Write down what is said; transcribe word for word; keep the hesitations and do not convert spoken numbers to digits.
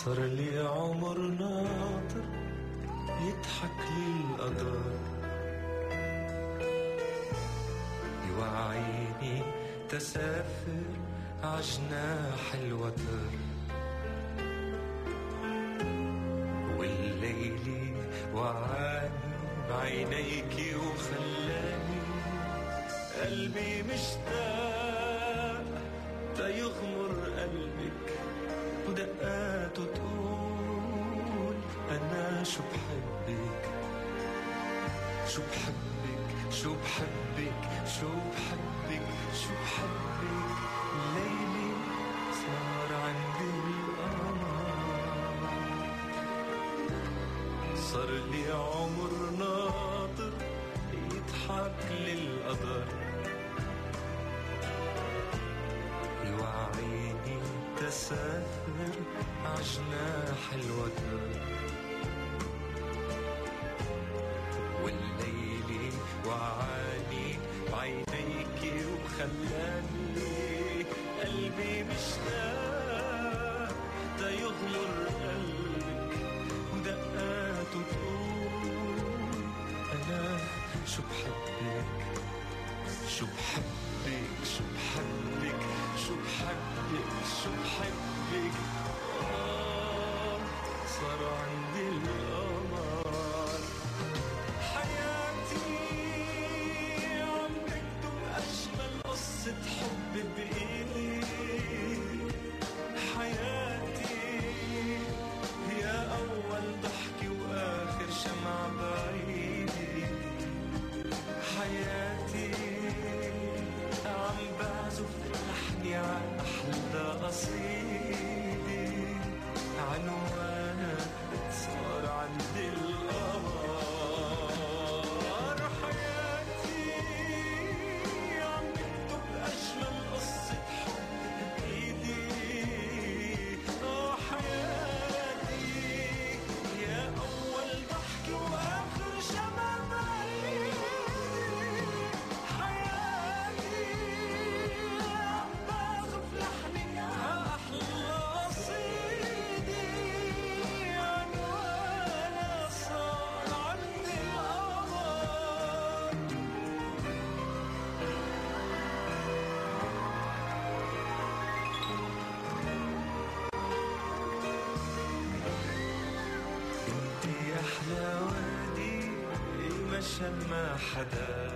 صار لي عمر ناطر يضحك لي القدر يوعيني تسافر عجناح الوتر والليل وعاني بعينيكي وخلاني قلبي مشتاق تيغمر قلبك ودقاته تقول أنا شو بحبك شو بحبك شو بحبك شو بحبك شو بحبك ليلي صار عندي القمر صار لي عمر ناطر يضحك للقدر يوعيني تسافر عجناح الوتر والليل وعاني بعينيكي وخلاني قلبي مشتاق تيغمر قلبك ودقاته تقول أنا شو بحبك شو بحبك شو بحبك شو بحبك شو بحبك آه صار عندي القمر حياتي عم بكتب أجمل قصة حب بإيدي حياتي هي أول ضحكة وآخر شمعة بعيدي حياتي عم بعزف لحني عن أحلى قصيدي عنوانها صار عندي القمر حياتي عم بكتب أجمل قصة حب بإيدي آه حياتي يا أول ضحكة وآخر شمعة بعيدي ما حدا